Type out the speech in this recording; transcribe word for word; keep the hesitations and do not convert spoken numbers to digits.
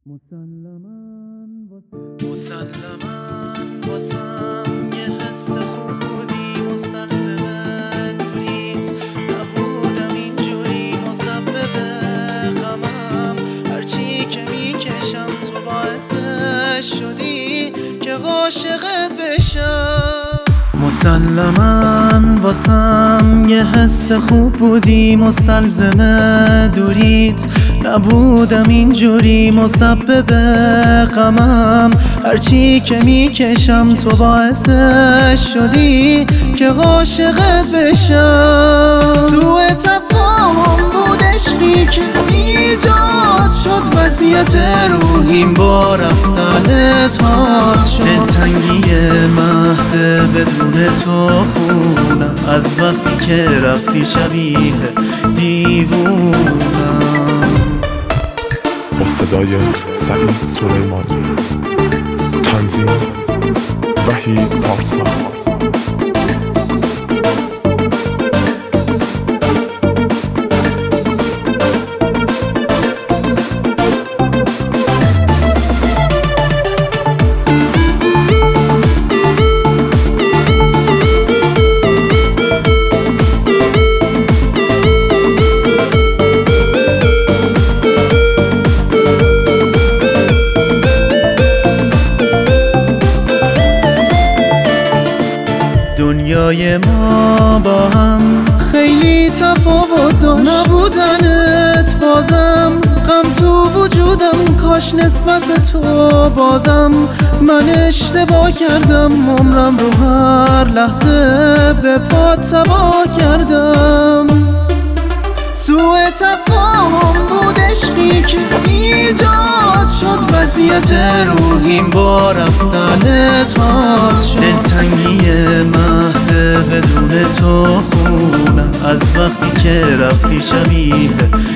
مسلماً مسلماً واسم یه حس خوب بودی، مستلزم دوریت نبودم اینجوری، مسبب غمم هرچی که میکشم تو باعثش شدی که عاشقت بشم. مسلماً واسم یه حس خوب بودی، مستلزم دوریت نبودم اینجوری، مسبب غمم هرچی که میکشم تو باعثش شدی که عاشقت بشم. سوء تفاهم بود عشقی که ایجاد شد، وضعیت روحیم با رفتنت حاد شد. دلتنگی محض بدون تو خونم، از وقتی که رفتی شبیه دیوونم. با صدای سعید سلیمان، تنظیم وحید پارسا. دنیای ما با هم خیلی تفاوت داشت، نبودنت بازم غم تو وجودم. کاش نسبت به تو بازم من اشتباه کردم، عمرم رو هر لحظه به پات تباه کردم. سوء تفاهم بود عشقی که ایجاد شد، وضعیت روحیم با رفتنت حاد شد. دلتنگی محض بدون تو خونم، از وقتی که رفتی شبیه